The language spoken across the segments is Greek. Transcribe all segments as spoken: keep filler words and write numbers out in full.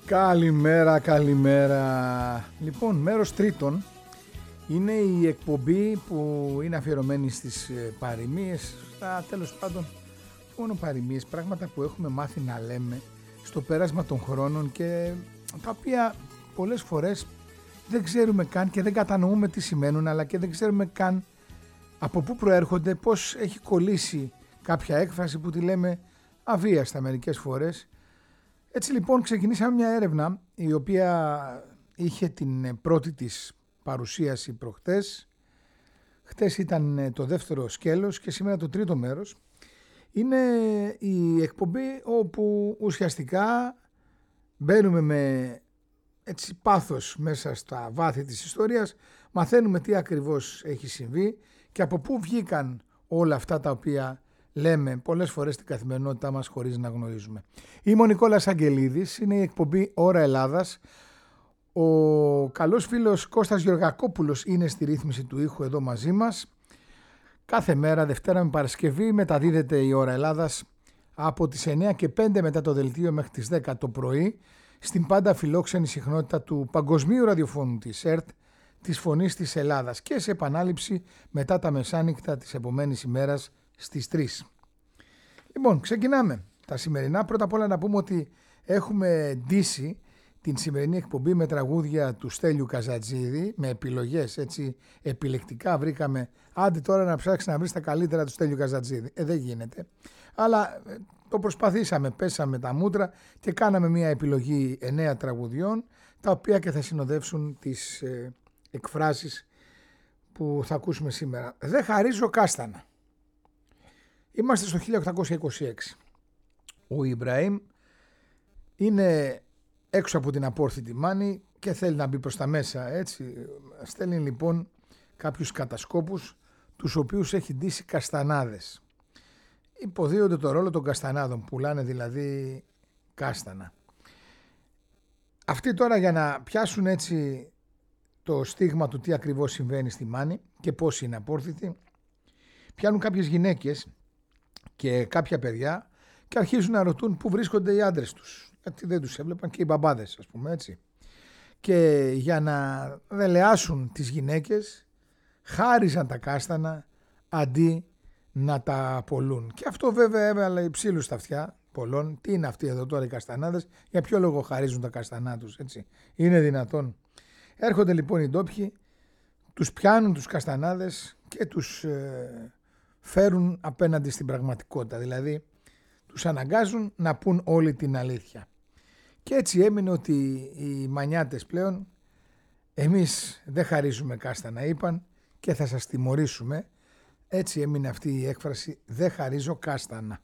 Καλημέρα, καλημέρα. Λοιπόν, μέρος τρίτον είναι η εκπομπή που είναι αφιερωμένη στις παροιμίες, στα τέλος πάντων μόνο παροιμίες, πράγματα που έχουμε μάθει να λέμε στο πέρασμα των χρόνων και τα οποία πολλές φορές δεν ξέρουμε καν και δεν κατανοούμε τι σημαίνουν, αλλά και δεν ξέρουμε καν από πού προέρχονται, πώς έχει κολλήσει κάποια έκφραση που τη λέμε αβίαστα μερικές φορές. Έτσι λοιπόν ξεκινήσαμε μια έρευνα η οποία είχε την πρώτη της παρουσίαση προχτές. Χτες ήταν το δεύτερο σκέλος και σήμερα το τρίτο μέρος. Είναι η εκπομπή όπου ουσιαστικά μπαίνουμε με έτσι πάθος μέσα στα βάθη της ιστορίας, μαθαίνουμε τι ακριβώς έχει συμβεί και από πού βγήκαν όλα αυτά τα οποία λέμε πολλές φορές στην καθημερινότητά μας χωρίς να γνωρίζουμε. Είμαι ο Νικόλας Αγγελίδης, είναι η εκπομπή Ώρα Ελλάδας. Ο καλός φίλος Κώστας Γεωργακόπουλος είναι στη ρύθμιση του ήχου εδώ μαζί μας. Κάθε μέρα, Δευτέρα με Παρασκευή, μεταδίδεται η Ώρα Ελλάδας από τις εννιά και πέντε μετά το δελτίο μέχρι τις δέκα το πρωί στην πάντα φιλόξενη συχνότητα του παγκοσμίου ραδιοφώνου της ΕΡΤ, της Φωνής της Ελλάδας, και σε επανάληψη μετά τα μεσάνυχτα της επομένης ημέρας στις τρεις. Λοιπόν, ξεκινάμε τα σημερινά. Πρώτα απ' όλα να πούμε ότι έχουμε ντύσει την σημερινή εκπομπή με τραγούδια του Στέλιου Καζατζίδη, με επιλογές, έτσι επιλεκτικά βρήκαμε. Άντε τώρα να ψάξει να βρεις τα καλύτερα του Στέλιου Καζατζίδη. Ε, δεν γίνεται. Αλλά ε, το προσπαθήσαμε, πέσαμε τα μούτρα και κάναμε μια επιλογή εννέα τραγουδιών, τα οποία και θα συνοδεύσουν τις ε, εκφράσεις που θα ακούσουμε σήμερα. Δεν χαρίζω κάστανα. Είμαστε στο χίλια οκτακόσια είκοσι έξι. Ο Ιμπραήμ είναι έξω από την απόρθητη μάνη και θέλει να μπει προς τα μέσα, έτσι. Στέλνει λοιπόν κάποιους κατασκόπους, τους οποίους έχει ντύσει καστανάδες. Υποδίονται το ρόλο των καστανάδων, πουλάνε δηλαδή κάστανα. Αυτοί τώρα, για να πιάσουν έτσι το στίγμα του τι ακριβώς συμβαίνει στη μάνη και πώς είναι απόρθητη, πιάνουν κάποιες γυναίκες και κάποια παιδιά και αρχίζουν να ρωτούν πού βρίσκονται οι άντρες τους, γιατί δεν τους έβλεπαν και οι μπαμπάδες, ας πούμε, έτσι. Και για να δελεάσουν τις γυναίκες χάριζαν τα κάστανα αντί να τα πολλούν. Και αυτό βέβαια έβαλε ψήλους στα αυτιά πολλών. Τι είναι αυτοί εδώ τώρα οι καστανάδες, για ποιο λόγο χαρίζουν τα καστανά τους, έτσι. Είναι δυνατόν? Έρχονται λοιπόν οι ντόπιοι, τους πιάνουν τους καστανάδες και τους ε, φέρουν απέναντι στην πραγματικότητα, δηλαδή τους αναγκάζουν να πούν όλη την αλήθεια. Και έτσι έμεινε ότι οι μανιάτες πλέον, εμείς δεν χαρίζουμε κάστανα, είπαν, και θα σας τιμωρήσουμε. Έτσι έμεινε αυτή η έκφραση, δεν χαρίζω κάστανα.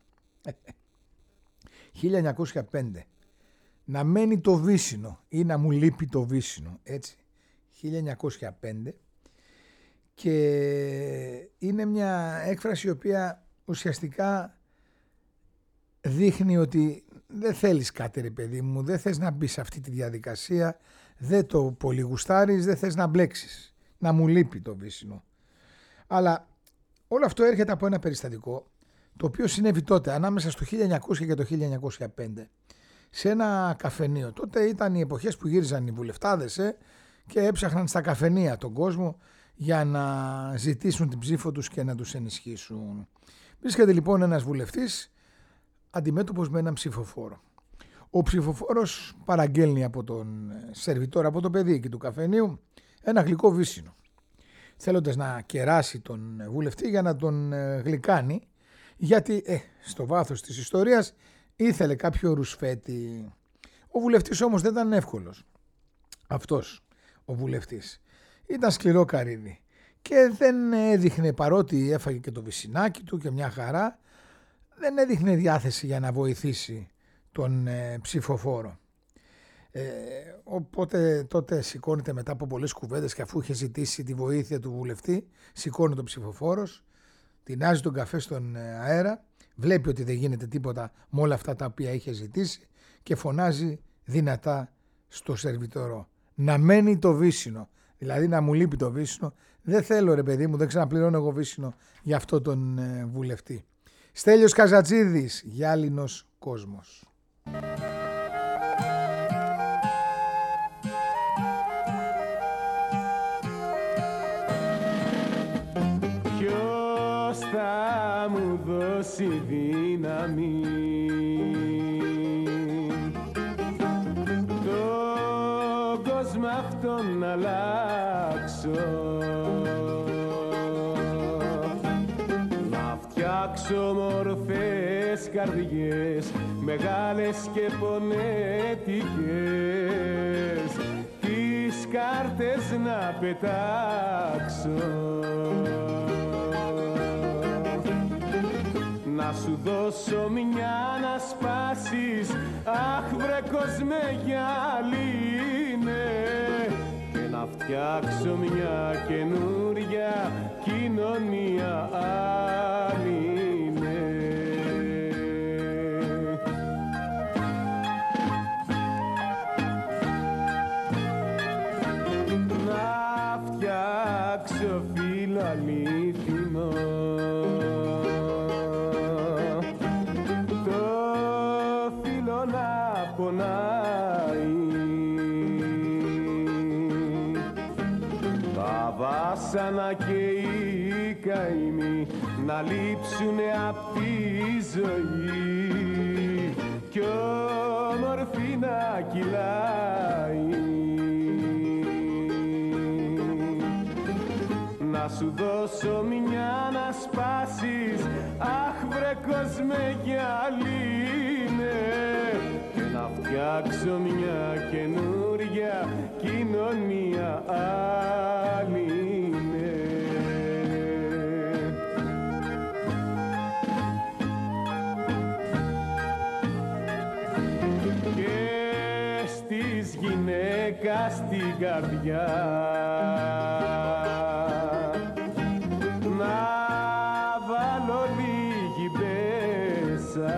χίλια εννιακόσια πέντε. Να μένει το βύσσινο ή να μου λείπει το βύσσινο, έτσι. χίλια εννιακόσια πέντε. Και είναι μια έκφραση η οποία ουσιαστικά δείχνει ότι δεν θέλεις κάτι, ρε παιδί μου, δεν θες να μπεις σε αυτή τη διαδικασία, δεν το πολύ γουστάρεις, δεν θες να μπλέξεις, να μου λείπει το βύσσινο. Αλλά όλο αυτό έρχεται από ένα περιστατικό το οποίο συνέβη τότε ανάμεσα στο χίλια εννιακόσια και το χίλια εννιακόσια πέντε σε ένα καφενείο. Τότε ήταν οι εποχές που γύριζαν οι βουλευτάδες ε, και έψαχναν στα καφενεία τον κόσμο για να ζητήσουν την ψήφο τους και να τους ενισχύσουν. Βρίσκεται λοιπόν ένας βουλευτής αντιμέτωπος με έναν ψηφοφόρο. Ο ψηφοφόρος παραγγέλνει από τον σερβιτόρα, από το παιδί εκεί του καφενείου, ένα γλυκό βύσσινο, θέλοντας να κεράσει τον βουλευτή για να τον γλυκάνει, γιατί ε, στο βάθος της ιστορίας ήθελε κάποιο ρουσφέτη. Ο βουλευτής όμως δεν ήταν εύκολος. Αυτός ο βουλευτής ήταν σκληρό καρύδι και δεν έδειχνε, παρότι έφαγε και το βυσσινάκι του και μια χαρά, δεν έδειχνε διάθεση για να βοηθήσει τον ε, ψηφοφόρο. Ε, οπότε τότε σηκώνεται μετά από πολλές κουβέντες και αφού είχε ζητήσει τη βοήθεια του βουλευτή, σηκώνει τον ψηφοφόρος, τεινάζει τον καφέ στον αέρα, βλέπει ότι δεν γίνεται τίποτα με όλα αυτά τα οποία είχε ζητήσει και φωνάζει δυνατά στο σερβιτόρο να μένει το βύσσινο, δηλαδή να μου λείπει το βύσσινο. Δεν θέλω, ρε παιδί μου, δεν ξαναπληρώνω εγώ βύσσινο για αυτό τον ε, βουλευτή. Στέλιος Καζατζίδης, Γυάλινος κόσμος. δώσει δύναμη. Τον κόσμο αυτόν να αλλάξω, να φτιάξω μορφές καρδιές μεγάλες και πονέτικες, τις κάρτες να πετάξω, να σου δώσω μια να σπάσεις, αχ βρε κόσμε γυαλίνε, και να φτιάξω μια καινούρια κοινωνία άλλη. Να φτιάξω φίλο αλήθινο, πονάει, τα βάσανα και οι καημοί να λείψουνε απ' τη ζωή κι όμορφη να κυλάει. Να σου δώσω μια να σπάσεις, αχ βρε κόσμε γυαλίνε, και να φτιάξω μια καινούρια κοινωνία άλλη. Και στις γυναίκας την καρδιά να βάλω λίγη μπέσα,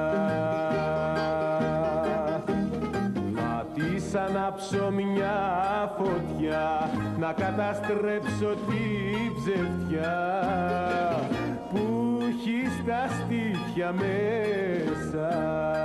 να της ανάψω μια φωτιά, να καταστρέψω τη ψευτιά που έχει στα στήθια μέσα,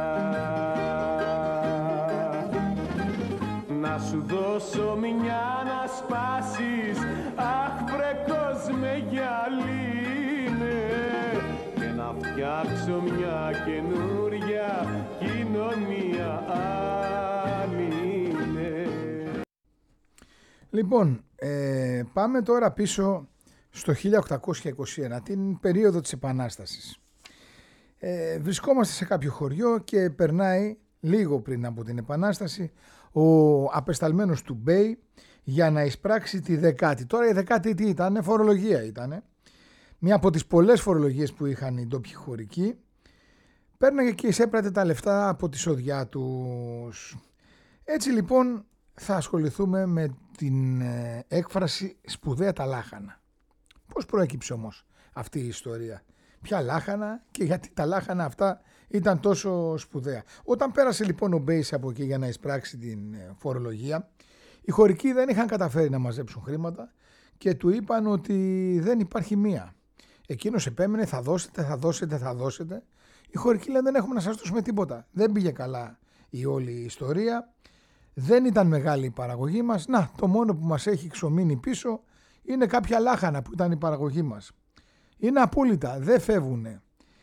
να σου δώσω μια να σπάσεις, αχ βρε κόσμε γυαλίνε, και να φτιάξω μια καινούρια κοινωνία άλλη. Λοιπόν, ε, πάμε τώρα πίσω στο χίλια οκτακόσια είκοσι ένα, την περίοδο της Επανάστασης. Ε, βρισκόμαστε σε κάποιο χωριό και περνάει λίγο πριν από την Επανάσταση ο απεσταλμένος του Μπέι για να εισπράξει τη δεκάτη. Τώρα η δεκάτη τι ήταν, φορολογία ήταν. Μια από τις πολλές φορολογίες που είχαν οι ντόπιοι χωρικοί. Παίρναγε και εισέπρατε τα λεφτά από τη σοδιά τους. Έτσι λοιπόν θα ασχοληθούμε με την ε, έκφραση σπουδαία τα λάχανα. Πώς προέκυψε όμως αυτή η ιστορία? Ποια λάχανα και γιατί τα λάχανα αυτά ήταν τόσο σπουδαία? Όταν πέρασε λοιπόν ο Μπέις από εκεί για να εισπράξει την φορολογία, οι χωρικοί δεν είχαν καταφέρει να μαζέψουν χρήματα και του είπαν ότι δεν υπάρχει μία. Εκείνος επέμενε, θα δώσετε, θα δώσετε, θα δώσετε. Οι χωρικοί λένε δεν έχουμε να σας δώσουμε τίποτα. Δεν πήγε καλά η όλη ιστορία. Δεν ήταν μεγάλη η παραγωγή μας. Να, το μόνο που μας έχει ξομείνει πίσω είναι κάποια λάχανα που ήταν η παραγωγή μας. Είναι απόλυτα, δεν φεύγουνε.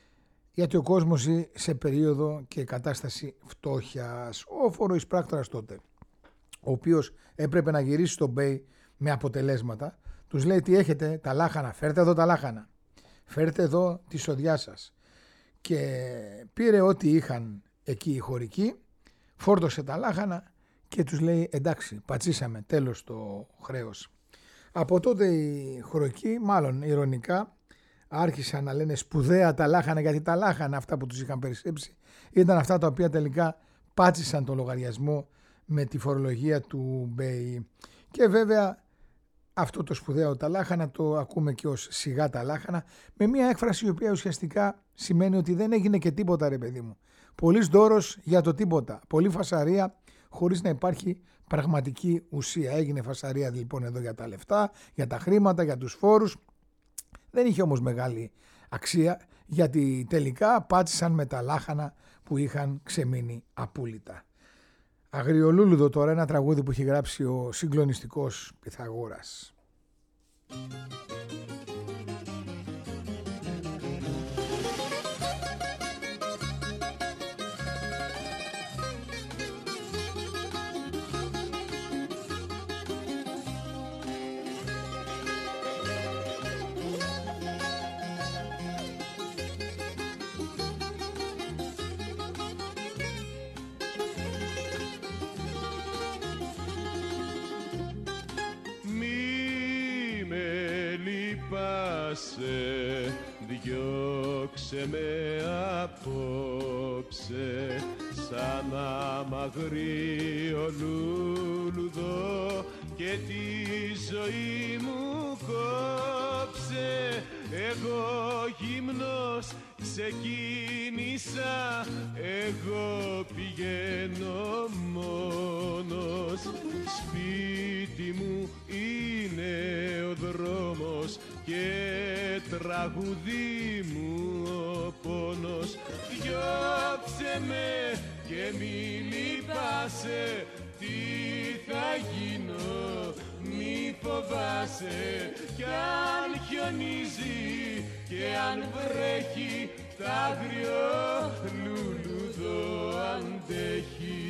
Γιατί ο κόσμος ζει σε περίοδο και κατάσταση φτώχειας. Ο φοροεισπράκτορας τότε, ο οποίος έπρεπε να γυρίσει στον Μπέι με αποτελέσματα, τους λέει τι έχετε, τα λάχανα, φέρτε εδώ τα λάχανα, φέρτε εδώ τη σοδιά σας. Και πήρε ό,τι είχαν εκεί οι χωρικοί, φόρτωσε τα λάχανα και τους λέει εντάξει, πατσίσαμε, τέλος το χρέος. Από τότε οι χωρικοί, μάλλον ειρωνικά, άρχισαν να λένε σπουδαία τα λάχανα, γιατί τα λάχανα αυτά που τους είχαν περισσέψει ήταν αυτά τα οποία τελικά πάτσισαν το λογαριασμό με τη φορολογία του Μπέι. Και βέβαια αυτό το σπουδαίο τα λάχανα το ακούμε και ως σιγά τα λάχανα, με μια έκφραση η οποία ουσιαστικά σημαίνει ότι δεν έγινε και τίποτα ρε παιδί μου. Πολύς δώρος για το τίποτα, πολύ φασαρία χωρίς να υπάρχει πραγματική ουσία. Έγινε φασαρία λοιπόν εδώ για τα λεφτά, για τα χρήματα, για τους φόρους. Δεν είχε όμως μεγάλη αξία, γιατί τελικά πάτσισαν με τα λάχανα που είχαν ξεμείνει απόλυτα. Αγριολούλουδο τώρα, ένα τραγούδι που έχει γράψει ο συγκλονιστικός Πυθαγόρας. λυπάσαι, διώξε με απόψε σαν αμαγρίο λουλουδό και τη ζωή μου κόψε. Εγώ γυμνός ξεκίνησα, εγώ πηγαίνω μόνος. Σπίτι μου είναι ο δρόμος και τραγουδί μου ο πόνος. Διώξε με και μη λυπάσαι, τι θα γίνω μη φοβάσαι. Κι αν χιονίζει και αν βρέχει, τ' άγριο λουλουδό αντέχει.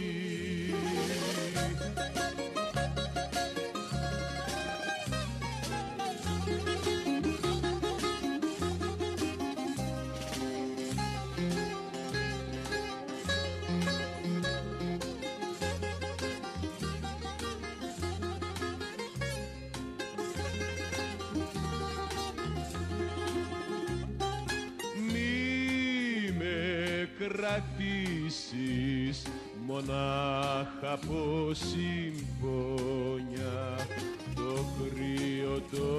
Κρατήσεις μονάχα από συμπόνια, το κρύο το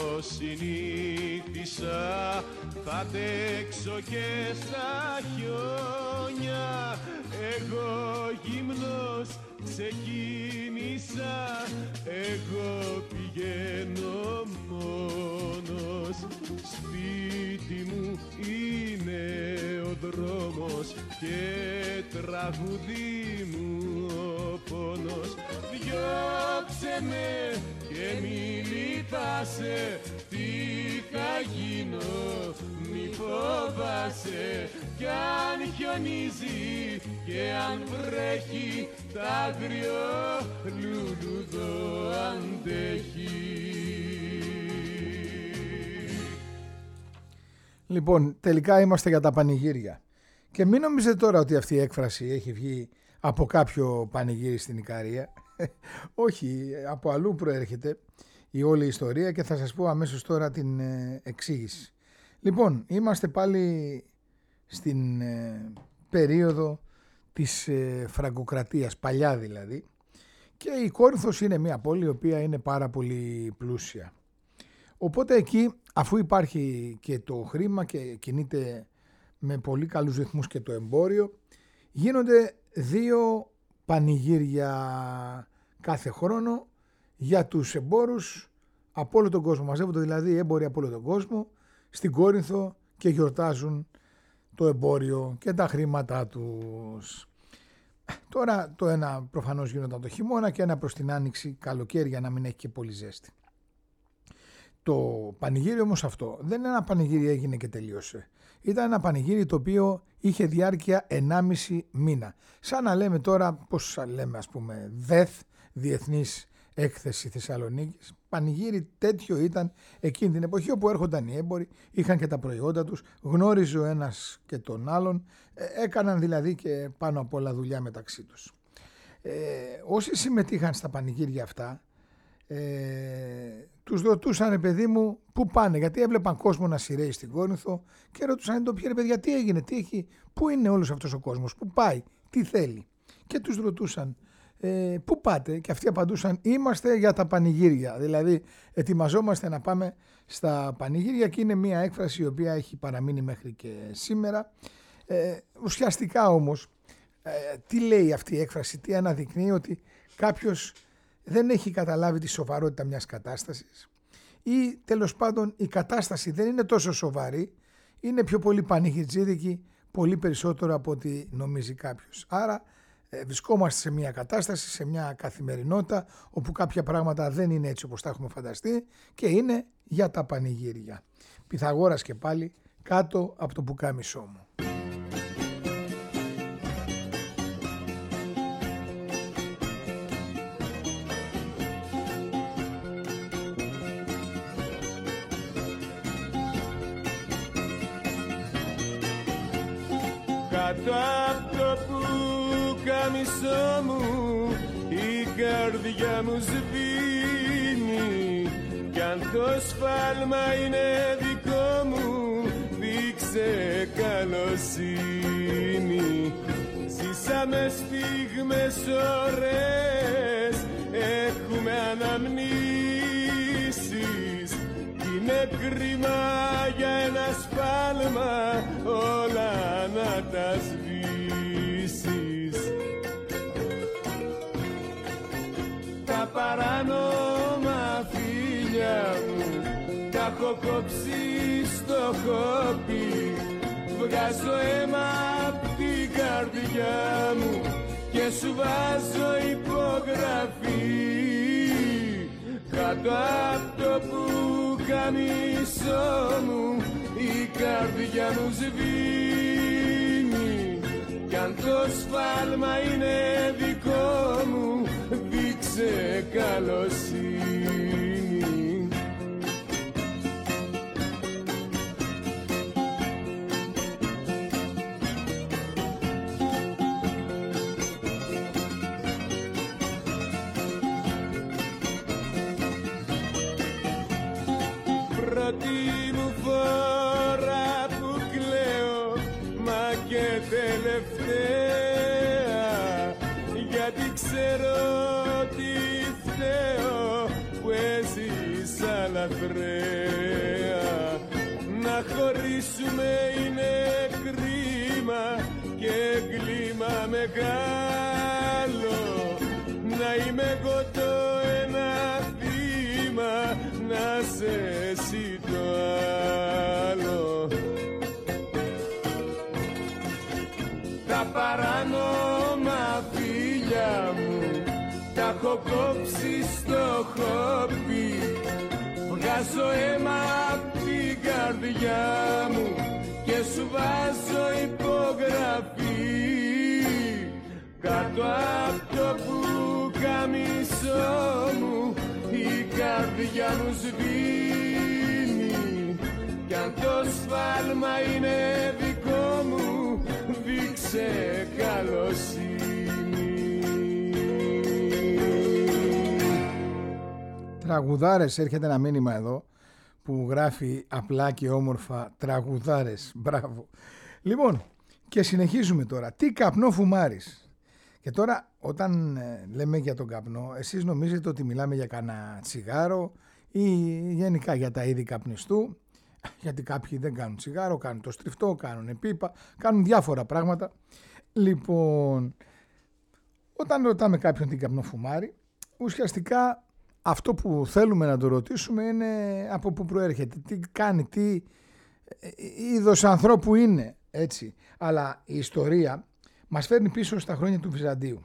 συνήθισα, θα αντέξω και στα χιόνια. Εγώ γυμνός ξεκίνησα, εγώ πηγαίνω μόνος. Σπίτι μου είναι ο δρόμος και τραγουδί μου ο πόνος. Διώξε με και μη λυπάσαι, τι θα γίνω μη φοβάσαι. Κι αν χιονίζει και αν βρέχει, τ' άγριο λουλουδό αντέχει. Λοιπόν, τελικά είμαστε για τα πανηγύρια. Και μην νομίζετε τώρα ότι αυτή η έκφραση έχει βγει από κάποιο πανηγύρι στην Ικαρία. Όχι, από αλλού προέρχεται η όλη ιστορία και θα σας πω αμέσως τώρα την εξήγηση. Λοιπόν, είμαστε πάλι στην περίοδο της Φραγκοκρατίας, παλιά δηλαδή, και η Κόρινθος είναι μια πόλη η οποία είναι πάρα πολύ πλούσια. Οπότε εκεί, αφού υπάρχει και το χρήμα και κινείται με πολύ καλούς ρυθμούς και το εμπόριο, γίνονται δύο πανηγύρια κάθε χρόνο για τους εμπόρους από όλο τον κόσμο. Μαζεύονται δηλαδή οι έμποροι από όλο τον κόσμο στην Κόρινθο και γιορτάζουν το εμπόριο και τα χρήματά τους. Τώρα το ένα προφανώς γίνονταν το χειμώνα και ένα προς την άνοιξη, καλοκαίρι, για να μην έχει και πολύ ζέστη. Το πανηγύρι όμως αυτό δεν είναι ένα πανηγύρι έγινε και τελείωσε. Ήταν ένα πανηγύρι το οποίο είχε διάρκεια ενάμιση μήνα. Σαν να λέμε τώρα, πώς λέμε ας πούμε, ΔΕΘ, Διεθνής Έκθεση Θεσσαλονίκης. Πανηγύρι τέτοιο ήταν εκείνη την εποχή, όπου έρχονταν οι έμποροι, είχαν και τα προϊόντα τους, γνώριζε ο ένας και τον άλλον, έκαναν δηλαδή και πάνω απ' όλα δουλειά μεταξύ τους. Ε, όσοι συμμετείχαν στα πανηγύρια αυτά, Ε, τους ρωτούσαν, ρε παιδί μου, πού πάνε, γιατί έβλεπαν κόσμο να σειραίει στην Κόρινθο και ρωτούσαν το ποιο, ρε παιδιά, τι έγινε, τι έχει, πού είναι όλος αυτός ο κόσμος, πού πάει, τι θέλει. Και τους ρωτούσαν, ε, πού πάτε, και αυτοί απαντούσαν, είμαστε για τα πανηγύρια. Δηλαδή ετοιμαζόμαστε να πάμε στα πανηγύρια, και είναι μια έκφραση η οποία έχει παραμείνει μέχρι και σήμερα. Ε, ουσιαστικά όμως, ε, τι λέει αυτή η έκφραση, τι αναδεικνύει? Ότι κάποιος δεν έχει καταλάβει τη σοβαρότητα μιας κατάστασης, ή τέλος πάντων η κατάσταση δεν είναι τόσο σοβαρή, είναι πιο πολύ πανηγυρτζίδικη, πολύ περισσότερο από ό,τι νομίζει κάποιος. Άρα ε, βρισκόμαστε σε μια κατάσταση, σε μια καθημερινότητα, όπου κάποια πράγματα δεν είναι έτσι όπως τα έχουμε φανταστεί και είναι για τα πανηγύρια. Πυθαγόρας και πάλι κάτω από το πουκάμισό μου. Κάτω απ' το πουκάμισό μου η καρδιά μου σβήνει, κι αν το σφάλμα είναι δικό δείξε καλοσύνη. Ζήσαμε στιγμές ωραίες, έχουμε αναμνήσεις. Είναι κρίμα για ένα σφάλμα όλα να τα σβήσεις. Τα παράνομα φίλια μου τα έχω κόψει στο χόπι. Βγάζω αίμα απ' την καρδιά μου και σου βάζω υπογραφή. Κάτω απ' το πουκαμισό μου η καρδιά μου σβήνει. Κι αν το σφάλμα είναι δικό μου, δείξε καλοσύνη. Πρώτη μου φορά που κλαίω, μα και τελευταία, γιατί ξέρω τι φταίω που έζησα λαθρέα. Να χωρίσουμε είναι κρίμα και έγκλημα μεγάλο. Να είμαι εγώ το ένα θύμα, να σε εσύ το άλλο. Τα παράνομα φίλια μου τα έχω κόψει στο χόπι. Βγάζω αίμα απ' την καρδιά μου και σου βάζω υπογραφή. Κάτω απ' το πουκαμισό μου η καρδιά μου σβήνει. Κι αν το σφάλμα είναι δικό μου, δείξε καλοσύνη. Τραγουδάρες, έρχεται ένα μήνυμα εδώ που γράφει απλά και όμορφα τραγουδάρες. Μπράβο. Λοιπόν, και συνεχίζουμε τώρα. Τι καπνό φουμάρεις? Και τώρα όταν ε, λέμε για τον καπνό, εσείς νομίζετε ότι μιλάμε για κανένα τσιγάρο ή γενικά για τα είδη καπνιστού, γιατί κάποιοι δεν κάνουν τσιγάρο, κάνουν το στριφτό, κάνουν πίπα, κάνουν διάφορα πράγματα. Λοιπόν, όταν ρωτάμε κάποιον τι καπνό φουμάρει, ουσιαστικά αυτό που θέλουμε να το ρωτήσουμε είναι από πού προέρχεται, τι κάνει, τι είδος ανθρώπου είναι, έτσι. Αλλά η ιστορία μας φέρνει πίσω στα χρόνια του Βυζαντίου.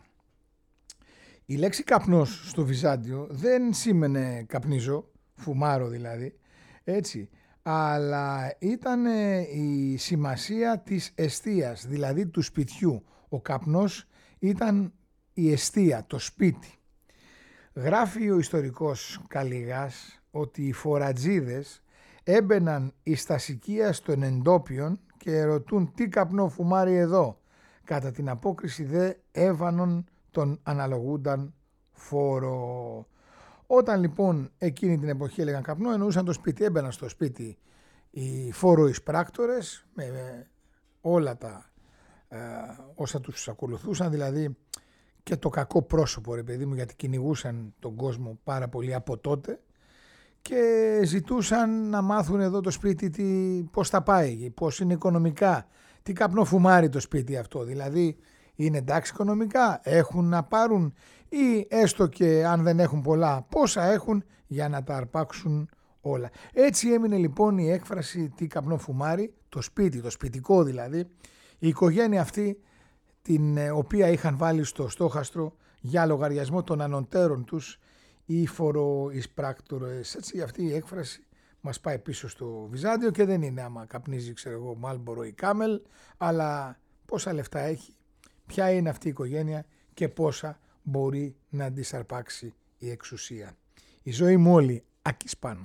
Η λέξη καπνός στο Βυζάντιο δεν σήμαινε καπνίζω, φουμάρω δηλαδή, έτσι, αλλά ήταν η σημασία της εστίας, δηλαδή του σπιτιού. Ο καπνός ήταν η εστία, το σπίτι. Γράφει ο ιστορικός Καλιγάς ότι οι φορατζίδες έμπαιναν εις τα σικία των εντόπιων και ρωτούν τι καπνό φουμάρει εδώ. Κατά την απόκριση δε έβανον τον αναλογούνταν φόρο. Όταν λοιπόν εκείνη την εποχή έλεγαν καπνό, εννοούσαν το σπίτι. Έμπαιναν στο σπίτι οι φόροεισπράκτορες με, με όλα τα ε, όσα τους ακολουθούσαν, δηλαδή και το κακό πρόσωπο, ρε παιδί μου, γιατί κυνηγούσαν τον κόσμο πάρα πολύ από τότε και ζητούσαν να μάθουν εδώ το σπίτι τι, πώς θα πάει, πώς είναι οικονομικά, τι καπνό φουμάρει το σπίτι αυτό, δηλαδή είναι εντάξει οικονομικά, έχουν να πάρουν ή έστω και αν δεν έχουν πολλά, πόσα έχουν για να τα αρπάξουν όλα. Έτσι έμεινε λοιπόν η έκφραση τι καπνό φουμάρει, το σπίτι, το σπιτικό δηλαδή, η οικογένεια αυτή την οποία είχαν βάλει στο στόχαστρο για λογαριασμό των ανωτέρων τους οι φοροεισπράκτορες. Έτσι αυτή η έκφραση μας πάει πίσω στο Βυζάντιο και δεν είναι άμα καπνίζει ξέρω εγώ Μάλμπορο ή Κάμελ, αλλά πόσα λεφτά έχει, ποια είναι αυτή η οικογένεια και πόσα μπορεί να αντισαρπάξει η εξουσία. Η ζωή μου όλη Άκης Πάνου.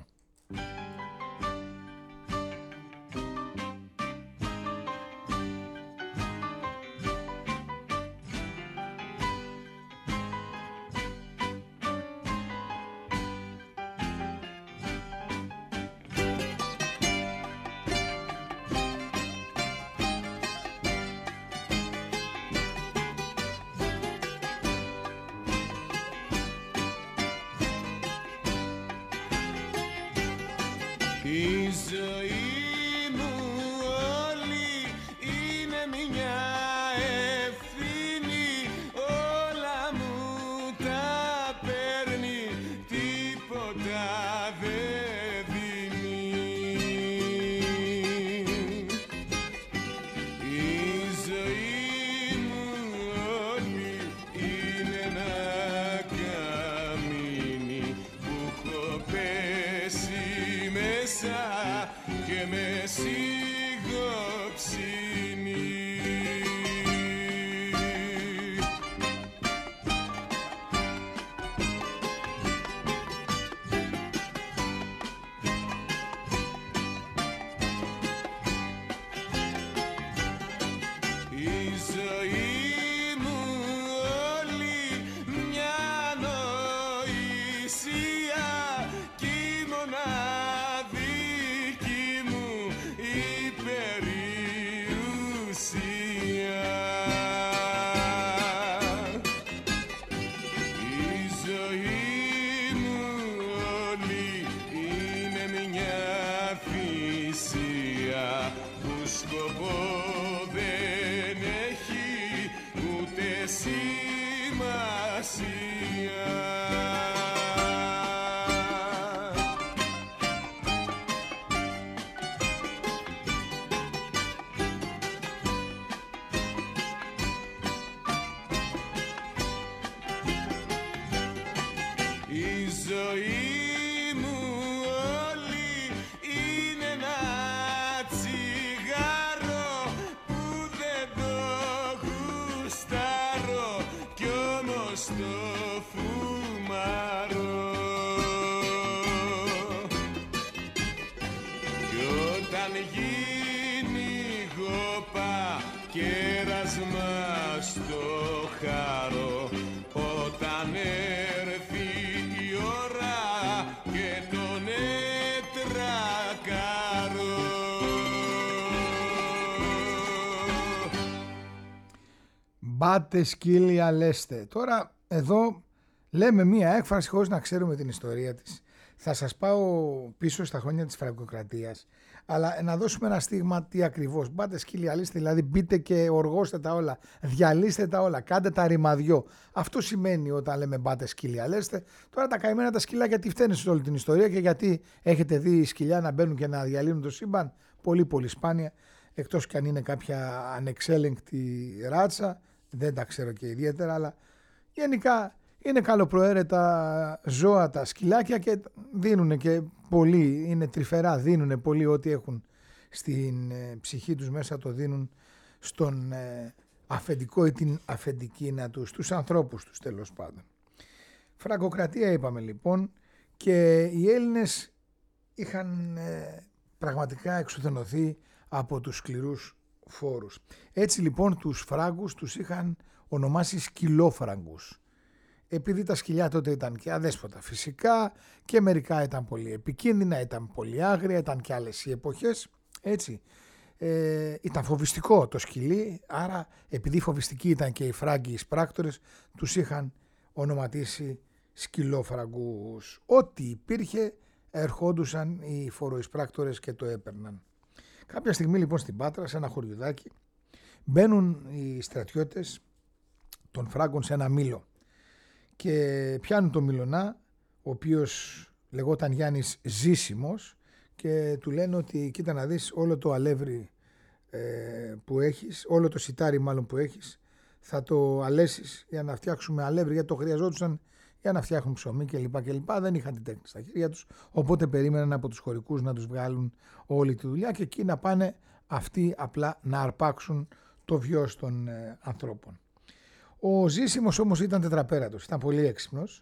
Μπάτε σκύλια λέστε. Τώρα εδώ λέμε μία έκφραση χωρίς να ξέρουμε την ιστορία της. Θα σας πάω πίσω στα χρόνια της Φραγκοκρατίας, αλλά να δώσουμε ένα στίγμα τι ακριβώς. Μπάτε σκύλια λέστε, δηλαδή μπείτε και οργώστε τα όλα, διαλύστε τα όλα, κάντε τα ρημαδιό. Αυτό σημαίνει όταν λέμε μπάτε σκύλια λέστε. Τώρα τα καημένα τα σκυλάκια τι φταίνε σε όλη την ιστορία και γιατί έχετε δει σκυλιά να μπαίνουν και να διαλύνουν το σύμπαν? Πολύ πολύ σπάνια, εκτός κι αν είναι κάποια ανεξέλεγκτη ράτσα. Δεν τα ξέρω και ιδιαίτερα, αλλά γενικά είναι καλοπροαίρετα ζώα τα σκυλάκια και δίνουν και πολύ, είναι τρυφερά, δίνουν πολύ ό,τι έχουν στην ε, ψυχή τους μέσα, το δίνουν στον ε, αφεντικό ή την αφεντικίνα τους, τους ανθρώπους τους τέλος πάντων. Φραγκοκρατία είπαμε λοιπόν, και οι Έλληνες είχαν ε, πραγματικά εξουθενωθεί από τους σκληρούς φόρους. Έτσι λοιπόν τους Φράγκους τους είχαν ονομάσει σκυλόφραγκους, επειδή τα σκυλιά τότε ήταν και αδέσποτα φυσικά και μερικά ήταν πολύ επικίνδυνα, ήταν πολύ άγρια, ήταν και άλλες οι εποχές, έτσι. Ε, ήταν φοβιστικό το σκυλί, άρα επειδή φοβιστικοί ήταν και οι Φράγκοι οι εισπράκτορες, τους είχαν ονοματίσει σκυλόφραγκους. Ό,τι υπήρχε ερχόντουσαν οι φοροεισπράκτορες και το έπαιρναν. Κάποια στιγμή λοιπόν στην Πάτρα, σε ένα χωριουδάκι, μπαίνουν οι στρατιώτες των Φράγκων σε ένα μήλο και πιάνουν τον Μιλωνά, ο οποίος λεγόταν Γιάννης Ζήσιμος, και του λένε ότι κοίτα να δεις, όλο το αλεύρι ε, που έχεις, όλο το σιτάρι μάλλον που έχεις, θα το αλέσεις για να φτιάξουμε αλεύρι, γιατί το χρειαζόντουσαν για να φτιάχνουν ψωμί κλπ. κλπ. Δεν είχαν την τέχνη στα χέρια τους, οπότε περίμεναν από τους χωρικούς να τους βγάλουν όλη τη δουλειά και εκεί να πάνε αυτοί απλά να αρπάξουν το βιος των ε, ανθρώπων. Ο Ζήσιμος όμως ήταν τετραπέρατος, ήταν πολύ έξυπνος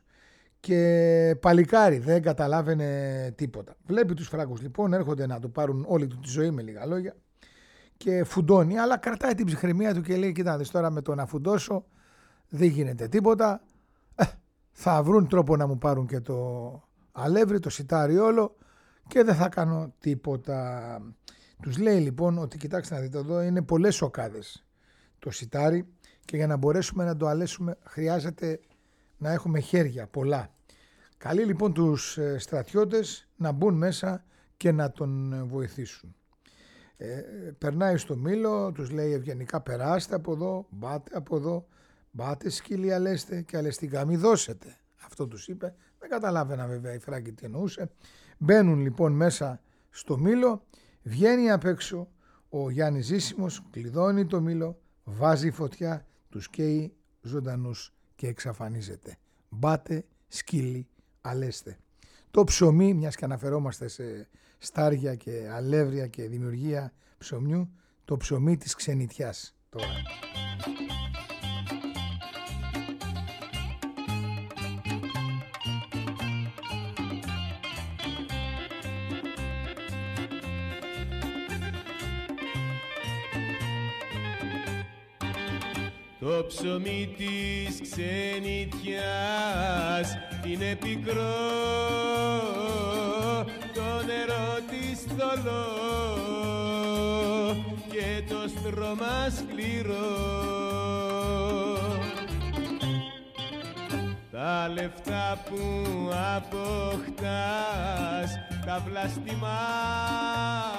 και παλικάρι, δεν καταλάβαινε τίποτα. Βλέπει τους Φράγκους λοιπόν, έρχονται να του πάρουν όλη του τη ζωή με λίγα λόγια και φουντώνει, αλλά κρατάει την ψυχραιμία του και λέει: κοίτα δεις, τώρα με το να φουντώσω δεν γίνεται τίποτα. Ε, θα βρουν τρόπο να μου πάρουν και το αλεύρι, το σιτάρι όλο, και δεν θα κάνω τίποτα. Τους λέει λοιπόν ότι κοιτάξτε να δείτε, εδώ είναι πολλές σοκάδες το σιτάρι και για να μπορέσουμε να το αλέσουμε χρειάζεται να έχουμε χέρια πολλά. Καλεί λοιπόν τους στρατιώτες να μπουν μέσα και να τον βοηθήσουν. Ε, περνάει στο μήλο, τους λέει ευγενικά: περάστε από εδώ, μπάτε από εδώ, μπάτε σκύλια λέστε και αλεστικά μη δώσετε. Αυτό τους είπε. Δεν καταλάβαινα βέβαια οι Φράγκοι τι εννοούσε. Μπαίνουν λοιπόν μέσα στο μήλο, βγαίνει απ' έξω ο Γιάννης Ζήσιμος, κλειδώνει το μήλο, βάζει φωτιά, τους καίει ζωντανούς και εξαφανίζεται. Μπάτε σκύλι αλέστε. Το ψωμί, μιας και αναφερόμαστε σε στάρια και αλεύρια και δημιουργία ψωμιού, το ψωμί της ξενιτιάς τώρα. Το ψωμί της ξενιτιάς είναι πικρό, το νερό της θολό και το στρώμα σκληρό. Τα λεφτά που αποκτάς τα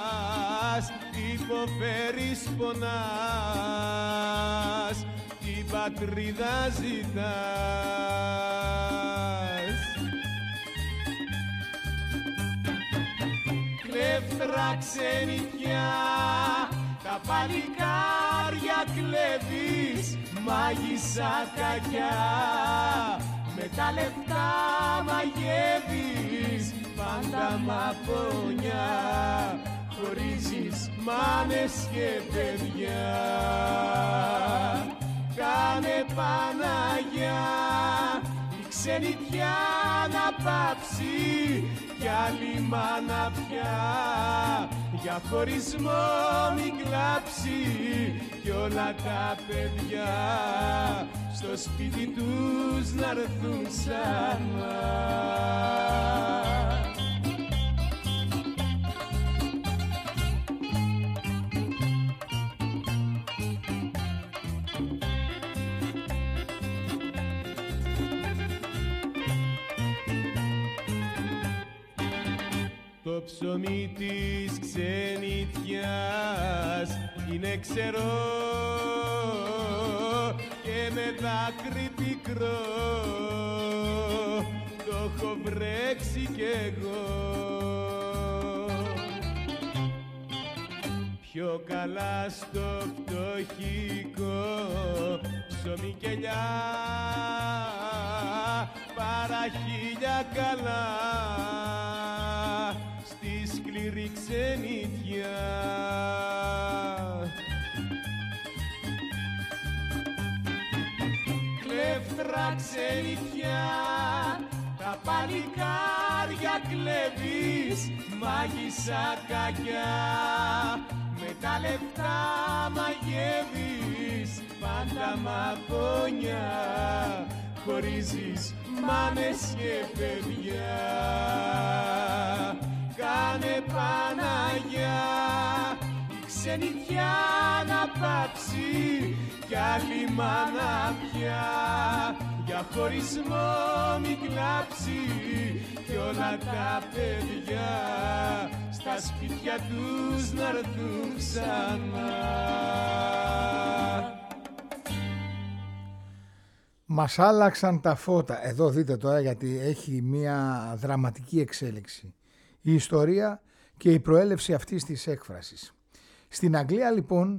βλαστημάς, υποφέρεις πονάς, την πατρίδα ζητάς. Κλέφτρα ξενιτιά, τα παλικάρια κλέβεις, μάγισσα κακιά, με τα λεφτά μαγεύεις, πάντα μαπονιά, χωρίζεις μάνες και παιδιά. Κάνε Παναγιά, η ξενιτιά να πάψει, κι άλλη μάνα πια, για χωρισμό μην κλάψει, κι όλα τα παιδιά στο σπίτι τους να έρθουν ξανά. Το ψωμί της ξενιτιάς είναι ξερό και με δάκρυ πικρό, το έχω βρέξει κι εγώ. Πιο καλά στο φτωχικό ψωμί και ελιά, παρά χίλια καλά στη σκληρή ξενιτιά. Κλέφτρα ξενιτιά, τα παλικάρια κλέβεις, μάγισσα κακιά, με τα λεφτά μαγεύεις, πάντα μαπονιά, χωρίζεις μάνες και παιδιά. Κάνε Παναγιά, η ξενιτιά να πάψει, κι άλλη μάνα πια, για χωρισμό μην κλάψει, κι όλα τα παιδιά στα σπίτια τους να έρθουν ξανά. Μας άλλαξαν τα φώτα. Εδώ δείτε τώρα, γιατί έχει μια δραματική εξέλιξη η ιστορία και η προέλευση αυτής της έκφρασης. Στην Αγγλία λοιπόν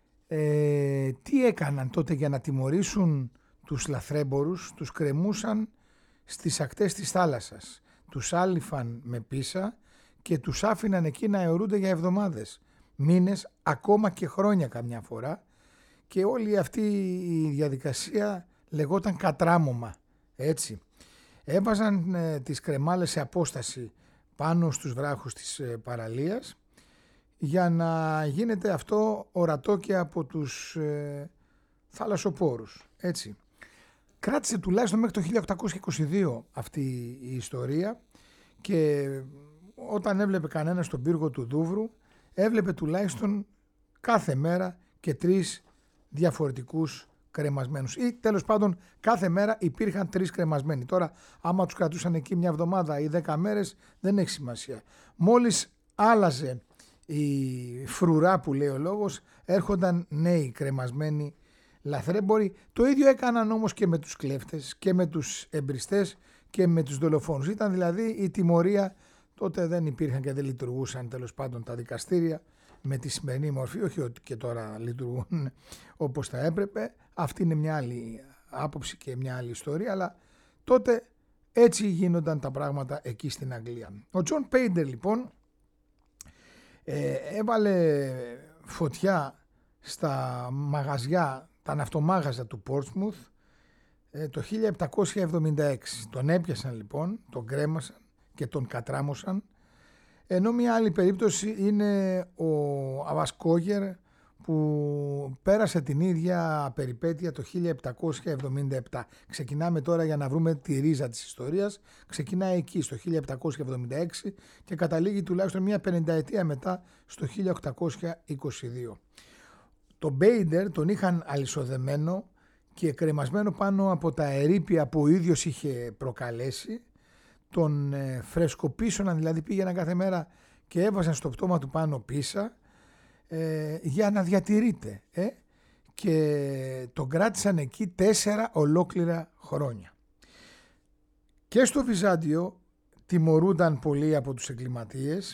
ε, τι έκαναν τότε για να τιμωρήσουν τους λαθρέμπορους? Τους κρεμούσαν στις ακτές της θάλασσας, τους άλυφαν με πίσα και τους άφηναν εκεί να αιωρούνται για εβδομάδες, μήνες, ακόμα και χρόνια καμιά φορά, και όλη αυτή η διαδικασία λεγόταν κατράμωμα, έτσι. Έβαζαν ε, τις κρεμάλες σε απόσταση πάνω στους βράχους της ε, παραλίας, για να γίνεται αυτό ορατό και από τους ε, θαλασσοπόρους, έτσι. Κράτησε τουλάχιστον μέχρι το χίλια οκτακόσια είκοσι δύο αυτή η ιστορία, και όταν έβλεπε κανένα στον πύργο του Δούβρου, έβλεπε τουλάχιστον κάθε μέρα και τρεις διαφορετικούς κρεμασμένους, ή τέλος πάντων κάθε μέρα υπήρχαν τρεις κρεμασμένοι. Τώρα άμα τους κρατούσαν εκεί μια εβδομάδα ή δέκα μέρες δεν έχει σημασία. Μόλις άλλαζε η φρουρά που λέει ο λόγος, έρχονταν νέοι κρεμασμένοι λαθρέμποροι. Το ίδιο έκαναν όμως και με τους κλέφτες και με τους εμπριστές και με τους δολοφόνους. Ήταν δηλαδή η τιμωρία, τότε δεν υπήρχαν και δεν λειτουργούσαν τέλος πάντων τα δικαστήρια με τη σημερινή μορφή, όχι ότι και τώρα λειτουργούν όπως θα έπρεπε. Αυτή είναι μια άλλη άποψη και μια άλλη ιστορία, αλλά τότε έτσι γίνονταν τα πράγματα εκεί στην Αγγλία. Ο Τζον Πέιντερ λοιπόν ε, έβαλε φωτιά στα μαγαζιά, τα ναυτομάγαζα του Πόρτσμουθ ε, το χίλια επτακόσια εβδομήντα έξι. Τον έπιασαν λοιπόν, τον κρέμασαν και τον κατράμωσαν. Ενώ μια άλλη περίπτωση είναι ο Αβασκόγερ, που πέρασε την ίδια περιπέτεια το χίλια επτακόσια εβδομήντα επτά. Ξεκινάμε τώρα για να βρούμε τη ρίζα της ιστορίας. Ξεκινάει εκεί στο χίλια επτακόσια εβδομήντα έξι και καταλήγει τουλάχιστον μια πενηνταετία μετά στο χίλια οκτακόσια είκοσι δύο. Τον Μπέιντερ τον είχαν αλυσοδεμένο και κρεμασμένο πάνω από τα ερείπια που ο ίδιος είχε προκαλέσει. Τον ε, φρεσκοπίσωναν, δηλαδή πήγαιναν κάθε μέρα και έβαζαν στο πτώμα του πάνω πίσα, ε, για να διατηρείται. Ε. και τον κράτησαν εκεί τέσσερα ολόκληρα χρόνια. Και στο Βυζάντιο τιμωρούνταν πολλοί από τους εγκληματίες,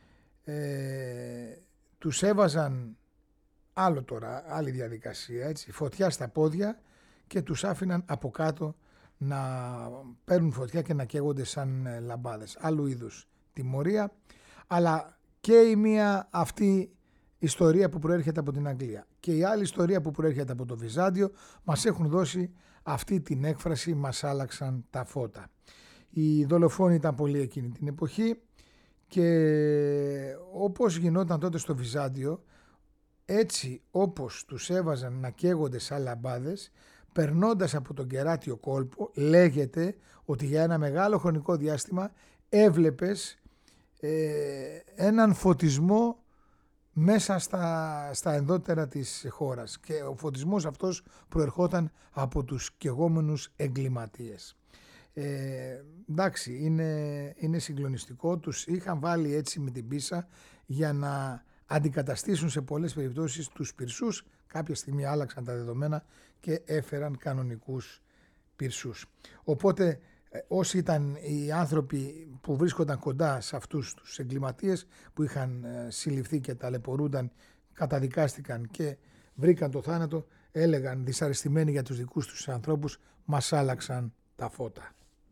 ε, τους έβαζαν άλλο τώρα, άλλη διαδικασία, έτσι, φωτιά στα πόδια και τους άφηναν από κάτω να παίρνουν φωτιά και να καίγονται σαν λαμπάδες. Άλλου είδους τιμωρία, αλλά και η μία αυτή ιστορία που προέρχεται από την Αγγλία και η άλλη ιστορία που προέρχεται από το Βυζάντιο μας έχουν δώσει αυτή την έκφραση «μας άλλαξαν τα φώτα». Οι δολοφόνοι ήταν πολλοί εκείνη την εποχή και όπως γινόταν τότε στο Βυζάντιο, έτσι όπως τους έβαζαν να καίγονται σαν λαμπάδες, περνώντας από τον κεράτιο κόλπο, λέγεται ότι για ένα μεγάλο χρονικό διάστημα έβλεπες ε, έναν φωτισμό μέσα στα, στα ενδότερα της χώρας και ο φωτισμός αυτός προερχόταν από τους καιγόμενους εγκληματίες. Ε, εντάξει, είναι, είναι συγκλονιστικό, τους είχαν βάλει έτσι με την πίσα για να αντικαταστήσουν σε πολλές περιπτώσεις τους πυρσούς. Κάποια στιγμή άλλαξαν τα δεδομένα και έφεραν κανονικούς πυρσούς. Οπότε όσοι ήταν οι άνθρωποι που βρίσκονταν κοντά σε αυτούς τους εγκληματίες που είχαν συλληφθεί και ταλαιπωρούνταν, καταδικάστηκαν και βρήκαν το θάνατο, έλεγαν δυσαρεστημένοι για τους δικούς τους ανθρώπους, μας άλλαξαν τα φώτα.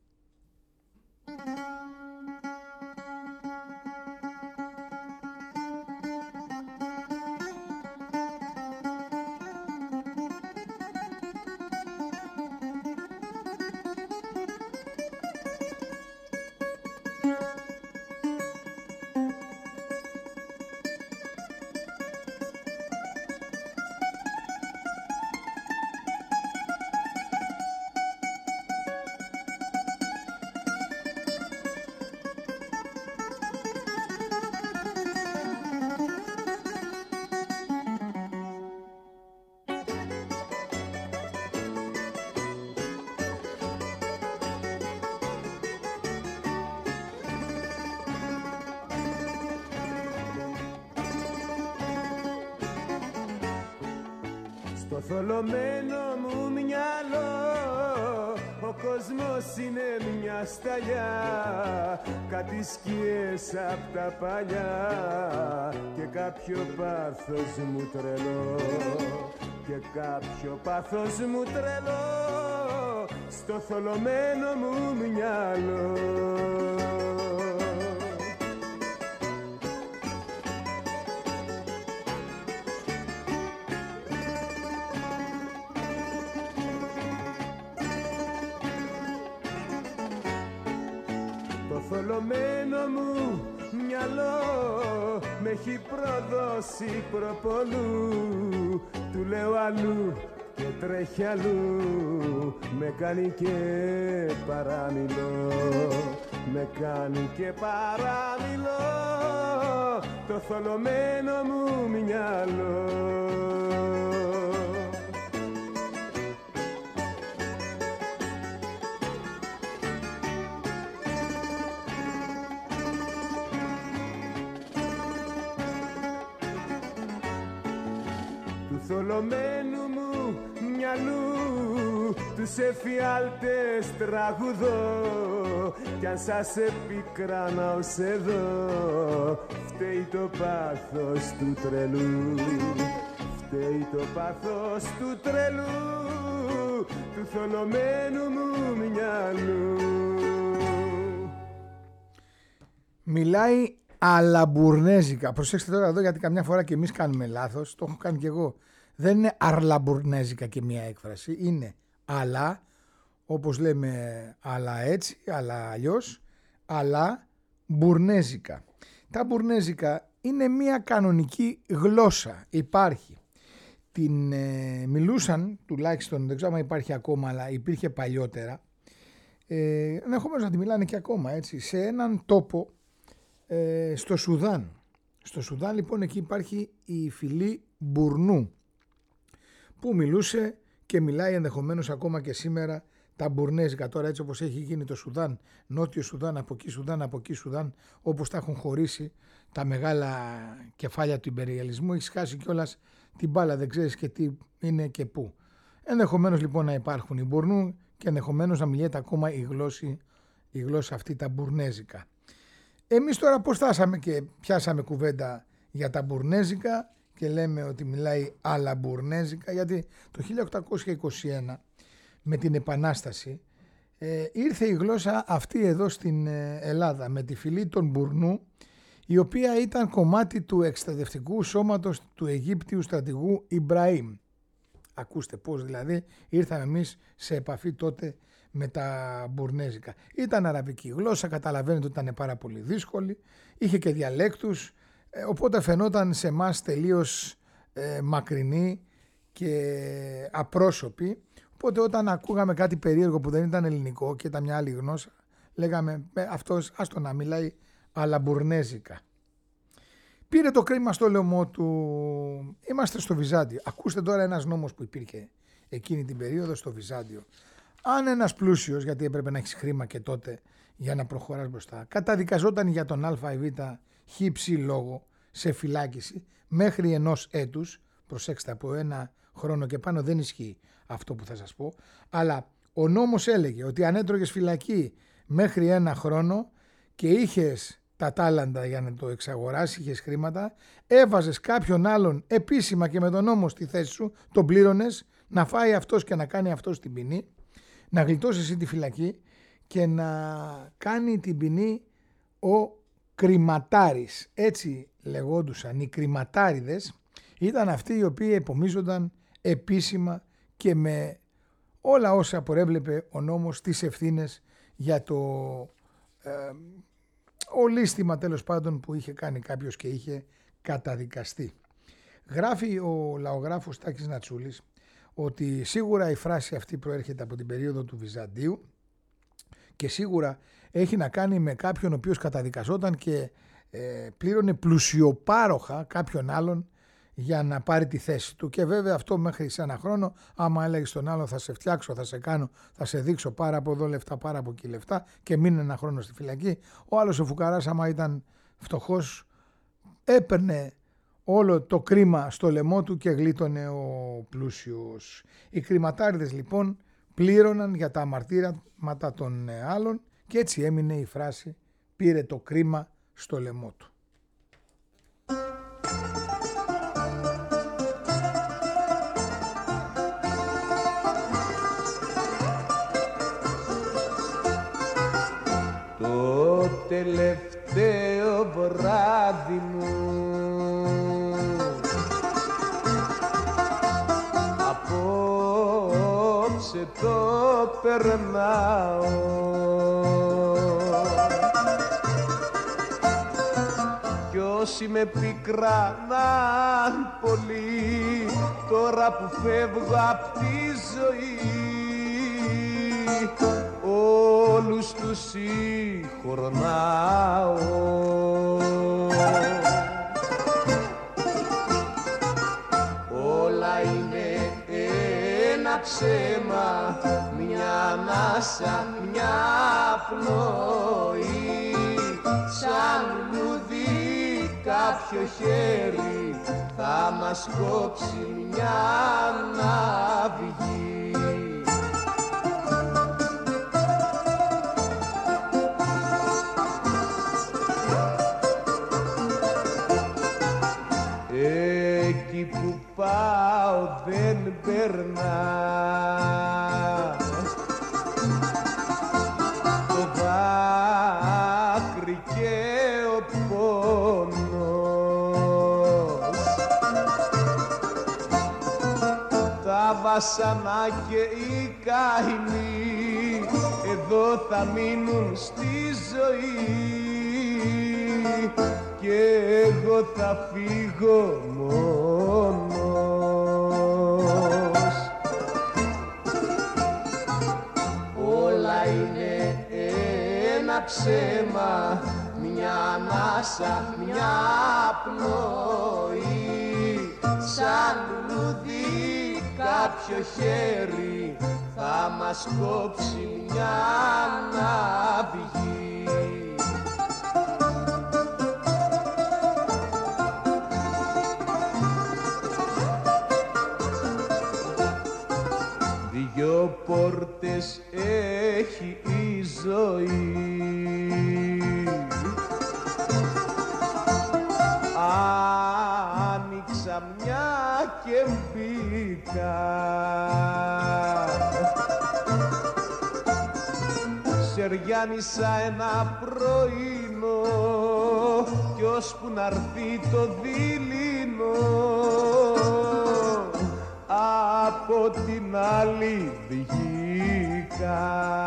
Στο θολωμένο μου μυαλό ο κόσμος είναι μια σταλιά, κάτι σκιές απ' τα παλιά και κάποιο πάθος μου τρελό, και κάποιο πάθος μου τρελό στο θολωμένο μου μυαλό. Θολωμένο μου μυαλό με έχει προδώσει προπολού, του λέω αλλού και τρέχει αλλού, με κάνει και παραμιλώ, με κάνει και παραμιλώ το θολωμένο μου μυαλό. Θολωμένου μου μυαλού τους εφιάλτες τραγουδώ, κι αν σας επικράνα ως εδώ, φταίει το πάθος του τρελού, φταίει το πάθος του τρελού, του θολωμένου μου μυαλού. Μιλάει αλαμπουρνέζικα. Προσέξτε τώρα εδώ, γιατί καμιά φορά και εμείς κάνουμε λάθος, το έχω κάνει και εγώ. Δεν είναι αρλαμπουρνέζικα και μια έκφραση, είναι αλλά, όπως λέμε αλλά έτσι, αλλά αλλιώς, αλλά μπουρνέζικα. Τα μπουρνέζικα είναι μια κανονική γλώσσα, υπάρχει. Την ε, μιλούσαν, τουλάχιστον δεν ξέρω αν υπάρχει ακόμα, αλλά υπήρχε παλιότερα, ε, ενδεχομένως να τη μιλάνε και ακόμα έτσι, σε έναν τόπο ε, στο Σουδάν. Στο Σουδάν λοιπόν εκεί υπάρχει η φυλή Μπουρνού, που μιλούσε και μιλάει ενδεχομένως ακόμα και σήμερα τα μπουρνέζικα τώρα, έτσι όπως έχει γίνει το Σουδάν, Νότιο Σουδάν, από εκεί Σουδάν, από εκεί Σουδάν, όπως τα έχουν χωρίσει τα μεγάλα κεφάλια του ιμπεριαλισμού, έχει χάσει κιόλας την μπάλα, δεν ξέρεις και τι είναι και πού. Ενδεχομένως λοιπόν να υπάρχουν οι Μπουρνού και ενδεχομένως να μιλιέται ακόμα η γλώσσα, η γλώσσα αυτή τα μπουρνέζικα. Εμείς τώρα πώς φτάσαμε και πιάσαμε κουβέντα για τα μπουρνέζικα και λέμε ότι μιλάει άλλα μπουρνέζικα, γιατί το χίλια οκτακόσια είκοσι ένα με την Επανάσταση ε, ήρθε η γλώσσα αυτή εδώ στην Ελλάδα με τη φυλή των Μπουρνού, η οποία ήταν κομμάτι του εκστρατευτικού σώματος του Αιγύπτιου στρατηγού Ιμπραήμ. Ακούστε πώς δηλαδή ήρθαμε εμείς σε επαφή τότε με τα μπουρνέζικα. Ήταν αραβική γλώσσα, καταλαβαίνετε ότι ήταν πάρα πολύ δύσκολη, είχε και διαλέκτους, ε, οπότε φαινόταν σε εμάς τελείως ε, μακρινή και απρόσωπη. Οπότε όταν ακούγαμε κάτι περίεργο που δεν ήταν ελληνικό και ήταν μια άλλη γλώσσα, λέγαμε αυτός άστο να μιλάει αλλά μπουρνέζικα. Πήρε το κρίμα στο λαιμό του. Είμαστε στο Βυζάντιο. Ακούστε τώρα ένας νόμος που υπήρχε εκείνη την περίοδο στο Βυζάντιο. Αν ένας πλούσιος, γιατί έπρεπε να έχεις χρήμα και τότε για να προχωράς μπροστά, καταδικαζόταν για τον α ή β χύψη λόγο σε φυλάκιση μέχρι ενός έτους, προσέξτε, από ένα χρόνο και πάνω δεν ισχύει αυτό που θα σας πω, αλλά ο νόμος έλεγε ότι αν έτρωγες φυλακή μέχρι ένα χρόνο και είχες τα τάλαντα για να το εξαγοράσεις, είχες χρήματα, έβαζες κάποιον άλλον επίσημα και με τον νόμο στη θέση σου, τον πλήρωνες, να φάει αυτός και να κάνει αυτός την ποινή, να γλιτώσει εσύ τη φυλακή και να κάνει την ποινή ο κρηματάρης. Έτσι λεγόντουσαν οι κρηματάριδες, ήταν αυτοί οι οποίοι επομίζονταν επίσημα και με όλα όσα απορέβλεπε ο νόμος τις ευθύνες για το ε, ολίσθημα τέλος πάντων που είχε κάνει κάποιος και είχε καταδικαστεί. Γράφει ο λαογράφος Τάκης Νατσούλης ότι σίγουρα η φράση αυτή προέρχεται από την περίοδο του Βυζαντίου και σίγουρα έχει να κάνει με κάποιον ο οποίος καταδικαζόταν και ε, πλήρωνε πλουσιοπάροχα κάποιον άλλον για να πάρει τη θέση του. Και βέβαια αυτό μέχρι σε ένα χρόνο, άμα έλεγε στον άλλο θα σε φτιάξω, θα σε κάνω, θα σε δείξω πάρα από εδώ λεφτά, πάρα από εκεί λεφτά και μείνει ένα χρόνο στη φυλακή, ο άλλος ο φουκαράς άμα ήταν φτωχός έπαιρνε όλο το κρίμα στο λαιμό του και γλίτωνε ο πλούσιος. Οι κρηματάριδες λοιπόν πλήρωναν για τα αμαρτήματα των άλλων και έτσι έμεινε η φράση πήρε το κρίμα στο λαιμό του. Το τελευταίο βράδυ μου απόψε το περνάω κι όσοι με πικράναν πολύ τώρα που φεύγω απ' τη ζωή όλους τους συγχωρνάω. Όλα είναι ένα ψέμα, μια ανάσα, μια πνοή σαν λουδί κάποιο χέρι θα μας κόψει μια ναυγή. Εκεί που πάω δεν περνά το δάκρυ και ο πόνος, τα βασανά και οι καημοί εδώ θα μείνουν στη ζωή και εγώ θα φύγω μόνος. Όλα είναι ένα ψέμα, μια ανάσα, μια πνοή σαν λουδί κάποιο χέρι θα μας κόψει μια ναυγή. Δυο πόρτες έχει η ζωή, άνοιξα μια και μπήκα, σεριάνισα ένα πρωίνο κι ώσπου να έρθει το δειλινό από την άλλη βγήκα.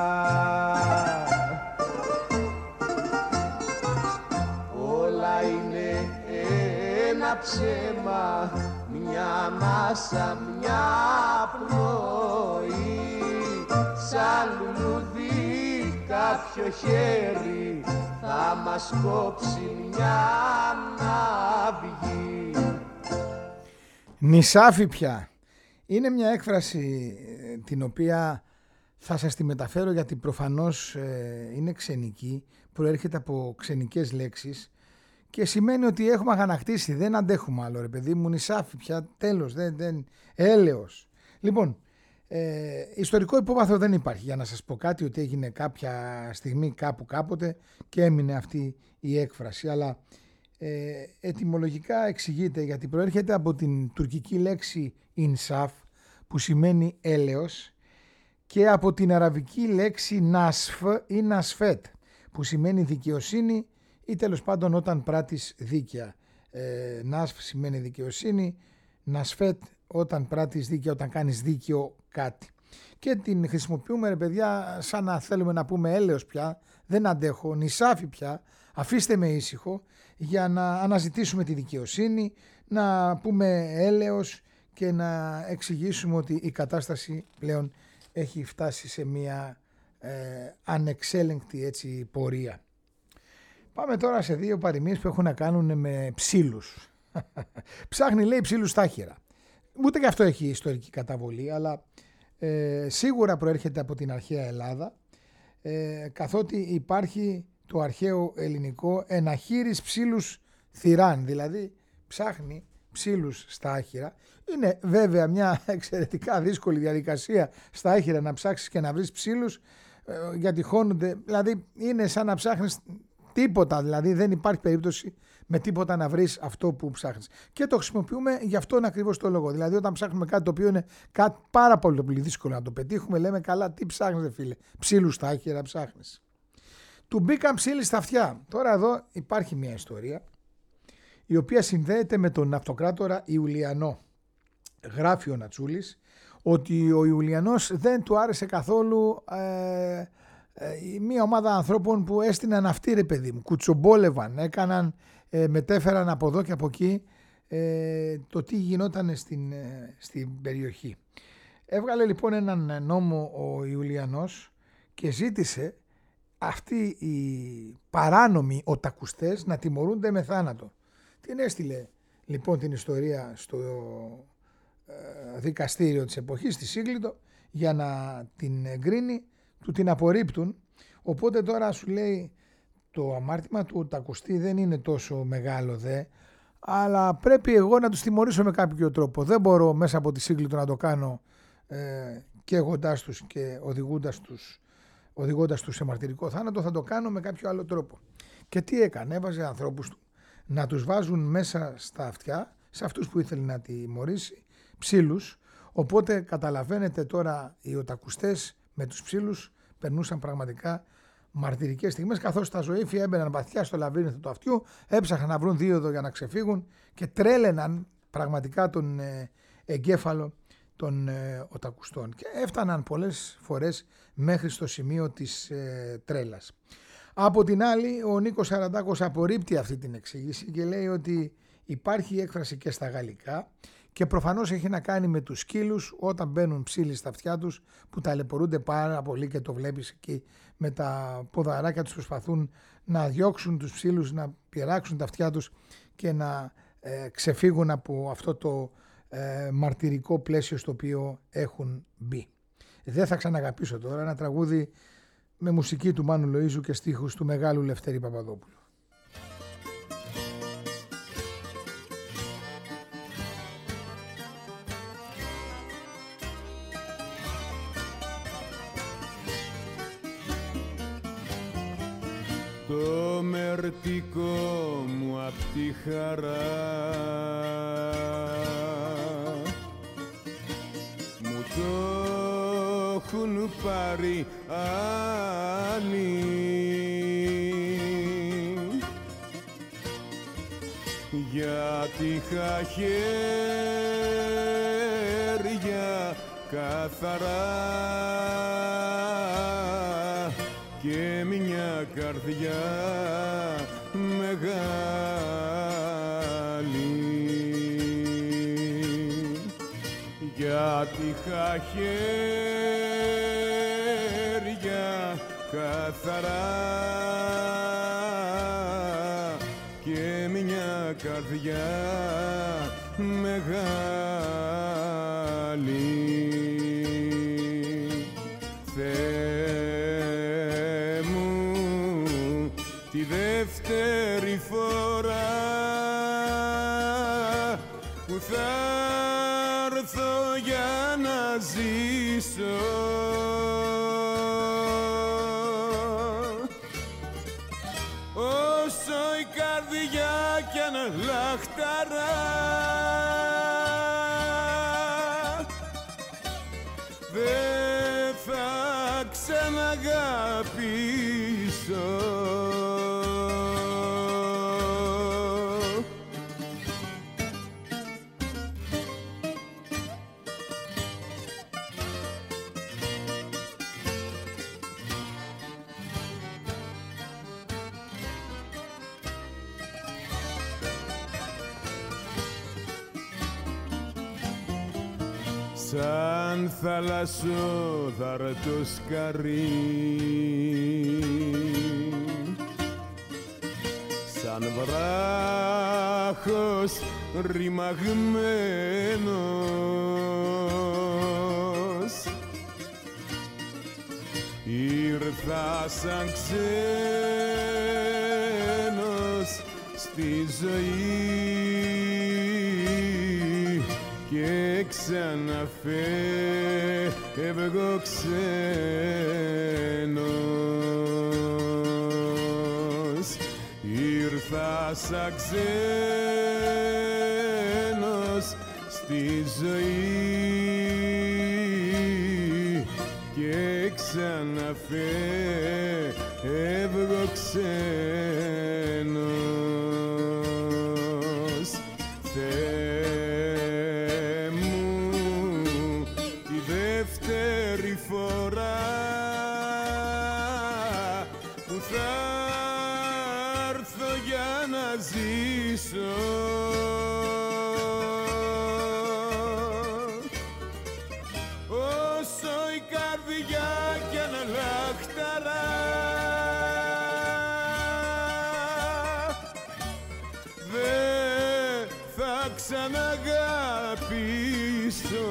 Όλα είναι ένα ψέμα, μια μάσα, μια πνοή, σαν λουλούδι κάποιο χέρι θα μας κόψει μια ναυγή. Νησάφι πια. Είναι μια έκφραση την οποία θα σας τη μεταφέρω γιατί προφανώς ε, είναι ξενική, προέρχεται από ξενικές λέξεις και σημαίνει ότι έχουμε αγανακτήσει, δεν αντέχουμε άλλο ρε παιδί μου, νησάφι πια, τέλος, δεν, δεν, έλεος. Λοιπόν, ε, ιστορικό υπόβαθρο δεν υπάρχει για να σας πω κάτι ότι έγινε κάποια στιγμή κάπου κάποτε και έμεινε αυτή η έκφραση, αλλά ε, ετυμολογικά εξηγείται γιατί προέρχεται από την τουρκική λέξη insaf που σημαίνει έλεος και από την αραβική λέξη νασφ ή νασφέτ που σημαίνει δικαιοσύνη ή τέλος πάντων όταν πράττεις δίκαια. Ε, νασφ σημαίνει δικαιοσύνη, νασφέτ όταν πράττεις δίκαια, όταν κάνεις δίκαιο κάτι. Και την χρησιμοποιούμε ρε παιδιά σαν να θέλουμε να πούμε έλεος πια, δεν αντέχω, νησάφι πια, αφήστε με ήσυχο για να αναζητήσουμε τη δικαιοσύνη, να πούμε έλεος και να εξηγήσουμε ότι η κατάσταση πλέον έχει φτάσει σε μια ε, ανεξέλεγκτη έτσι, πορεία. Πάμε τώρα σε δύο παροιμίες που έχουν να κάνουν με ψήλους. Ψάχνει λέει ψήλους στάχυρα. Ούτε και αυτό έχει ιστορική καταβολή, αλλά ε, σίγουρα προέρχεται από την αρχαία Ελλάδα, ε, καθότι υπάρχει το αρχαίο ελληνικό εναχείρης ψήλους θυράν, δηλαδή ψάχνει ψήλους στα άχυρα. Είναι βέβαια μια εξαιρετικά δύσκολη διαδικασία στα άχυρα να ψάξεις και να βρεις ψήλους, ε, γιατί χώνονται, δηλαδή είναι σαν να ψάχνεις τίποτα, δηλαδή δεν υπάρχει περίπτωση με τίποτα να βρεις αυτό που ψάχνεις. Και το χρησιμοποιούμε γι' αυτόν ακριβώς το λόγο. Δηλαδή όταν ψάχνουμε κάτι το οποίο είναι κάτι πάρα πολύ, πολύ δύσκολο να το πετύχουμε, λέμε καλά τι ψάχνεις φίλε, ψήλους στα άχυρα ψάχνεις. Του μπήκαν ψήλοι στα αυτιά. Τώρα εδώ υπάρχει μια ιστορία η οποία συνδέεται με τον αυτοκράτορα Ιουλιανό. Γράφει ο Νατσούλης ότι ο Ιουλιανός δεν του άρεσε καθόλου ε, ε, μια ομάδα ανθρώπων που έστειναν αυτοί ρε παιδί μου, κουτσομπόλευαν, έκαναν, ε, μετέφεραν από εδώ και από εκεί ε, το τι γινόταν στην, ε, στην περιοχή. Έβγαλε λοιπόν έναν νόμο ο Ιουλιανός και ζήτησε αυτοί οι παράνομοι οτακουστές να τιμωρούνται με θάνατο. Την έστειλε λοιπόν την ιστορία στο ε, δικαστήριο της εποχής, στη Σύγκλιτο, για να την εγκρίνει, του την απορρίπτουν. Οπότε τώρα σου λέει το αμάρτημα του οτακουστή δεν είναι τόσο μεγάλο δε, αλλά πρέπει εγώ να τους τιμωρήσω με κάποιο τρόπο. Δεν μπορώ μέσα από τη Σύγκλιτο να το κάνω ε, καίγοντάς τους και οδηγώντας τους, οδηγώντας τους σε μαρτυρικό θάνατο, θα το κάνω με κάποιο άλλο τρόπο. Και τι έκανε, έβαζε ανθρώπους του να τους βάζουν μέσα στα αυτιά, σε αυτούς που ήθελε να τιμωρήσει, ψήλους. Οπότε καταλαβαίνετε τώρα οι οτακουστές με τους ψήλους περνούσαν πραγματικά μαρτυρικές στιγμές, καθώς τα ζωήφια έμπαιναν βαθιά στο λαβύρινθο του αυτιού, έψαχναν να βρουν δίωδο για να ξεφύγουν και τρέλαιναν πραγματικά τον ε, εγκέφαλο των ε, οτακουστών και έφταναν πολλές φορές μέχρι στο σημείο της ε, τρέλας. Από την άλλη, ο Νίκος Σαραντάκος απορρίπτει αυτή την εξήγηση και λέει ότι υπάρχει έκφραση και στα γαλλικά και προφανώς έχει να κάνει με τους σκύλους όταν μπαίνουν ψήλοι στα αυτιά τους που ταλαιπωρούνται πάρα πολύ και το βλέπεις εκεί με τα ποδαράκια τους, προσπαθούν να διώξουν τους ψήλους, να πειράξουν τα αυτιά τους και να ε, ξεφύγουν από αυτό το ε, μαρτυρικό πλαίσιο στο οποίο έχουν μπει. Δεν θα ξαναγαπήσω τώρα, ένα τραγούδι με μουσική του Μάνου Λοΐζου και στίχους του μεγάλου Λευτέρη Παπαδόπουλου. Το μερτικό μου απ' τη χαρά μου το έχουν πάρει άλλοι, γιατί είχα χέρια καθαρά και μια καρδιά μεγάλη, γιατί είχα χέρια καθαρά και μια καρδιά μεγάλη. Δεύτερη φορά που θα έρθω για να ζήσω, όσο η καρδιά κι αν λαχταρά, δεν θα ξαναγαπήσω. Σαν θαλασσόδαρτο σκαρί, σαν βράχος ρημαγμένος, ήρθα σαν ξένος στη ζωή και ξαναφεύγω ξένος, ήρθα σαν ξένος στη ζωή και ξαναφεύγω ξένος. Θεέ μου, τη δεύτερη φορά που θα έρθω για να ζήσω, όσο η καρδιά κι αν λαχταρά, δεν θα ξαναγαπήσω.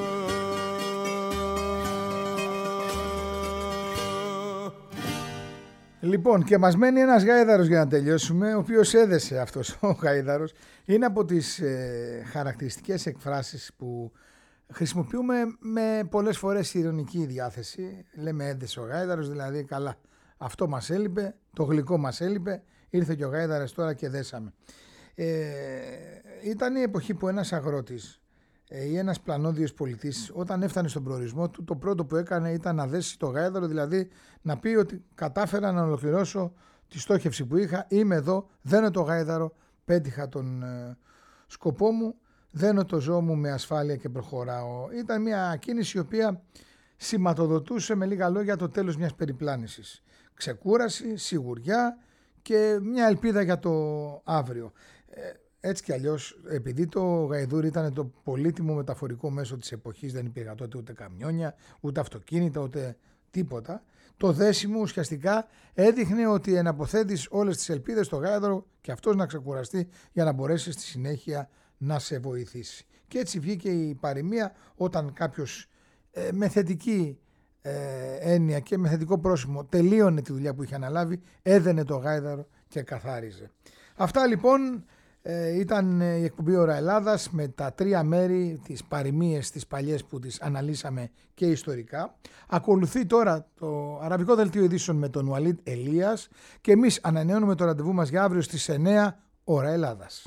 Λοιπόν, και μας μένει ένας γάιδαρος για να τελειώσουμε, ο οποίος έδεσε αυτός ο γάιδαρος. Είναι από τις ε, χαρακτηριστικές εκφράσεις που χρησιμοποιούμε με πολλές φορές ειρωνική διάθεση. Λέμε έδεσε ο γάιδαρος, δηλαδή καλά, αυτό μας έλειπε, το γλυκό μας έλειπε, ήρθε και ο γάιδαρας τώρα και δέσαμε. Ε, ήταν η εποχή που ένας αγρότης ε, ή ένας πλανόδιος πολιτής, όταν έφτανε στον προορισμό του, το πρώτο που έκανε ήταν να δέσει το γάιδαρο, δηλαδή να πει ότι κατάφερα να ολοκληρώσω τη στόχευση που είχα, είμαι εδώ, δένω το γάιδαρο, πέτυχα τον ε, σκοπό μου, δένω το ζώο μου με ασφάλεια και προχωράω. Ήταν μια κίνηση η οποία σηματοδοτούσε με λίγα λόγια το τέλος μιας περιπλάνησης. Ξεκούραση, σιγουριά και μια ελπίδα για το αύριο. Ε, έτσι κι αλλιώς, επειδή το γαϊδούρι ήταν το πολύτιμο μεταφορικό μέσο της εποχής, δεν υπήρχαν τότε ούτε καμιόνια, ούτε αυτοκίνητα, ούτε τίποτα, το δέσιμο ουσιαστικά έδειχνε ότι εναποθέτεις όλες τις ελπίδες στο γάιδαρο και αυτός να ξεκουραστεί για να μπορέσει στη συνέχεια να σε βοηθήσει. Και έτσι βγήκε η παροιμία, όταν κάποιος ε, με θετική ε, έννοια και με θετικό πρόσημο τελείωνε τη δουλειά που είχε αναλάβει, έδαινε το γάιδαρο και καθάριζε. Αυτά λοιπόν ε, ήταν η εκπομπή Ώρα Ελλάδας με τα τρία μέρη, τις παροιμίες τις παλιές που τις αναλύσαμε και ιστορικά. Ακολουθεί τώρα το αραβικό δελτίο ειδήσεων με τον Ουαλίτ Ελίας και εμείς ανανεώνουμε το ραντεβού μας για αύριο στις εννέα Ώρα Ελλάδας.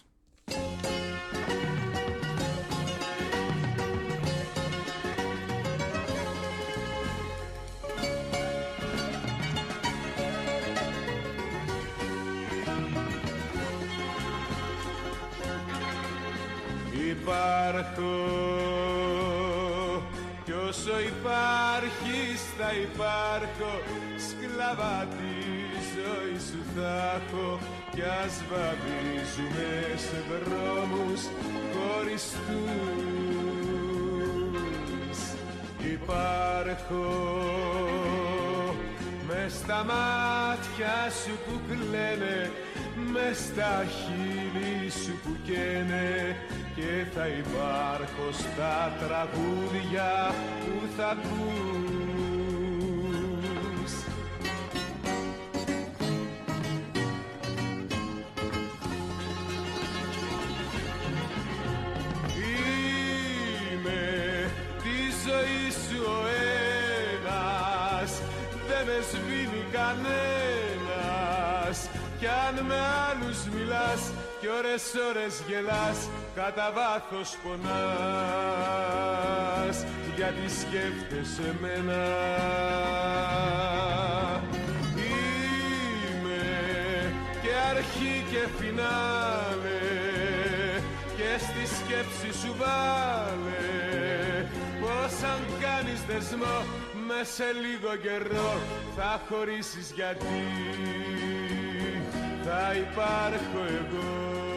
Υπάρχω κι όσο υπάρχεις θα υπάρχω, σκλαβά τη ζωή σου θα έχω, κι ας βαδίζουμε σε δρόμους χωριστούς. Υπάρχω μες στα μάτια σου που κλαίνε, μες στα χείλη σου που καίνε, και θα υπάρχω στα τραγούδια που θα ακούς. Είμαι τη ζωή σου ο ένας, δεν με σβήνει κανένας, κι αν με άλλους μιλάς κι ώρες ώρες γελάς, κατά βάθος πονάς, γιατί σκέφτεσαι μένα. Είμαι και αρχή και φινάλε, και στη σκέψη σου βάλε, πως αν κάνεις δεσμό με σε λίγο καιρό θα χωρίσεις, γιατί θα υπάρχω εγώ.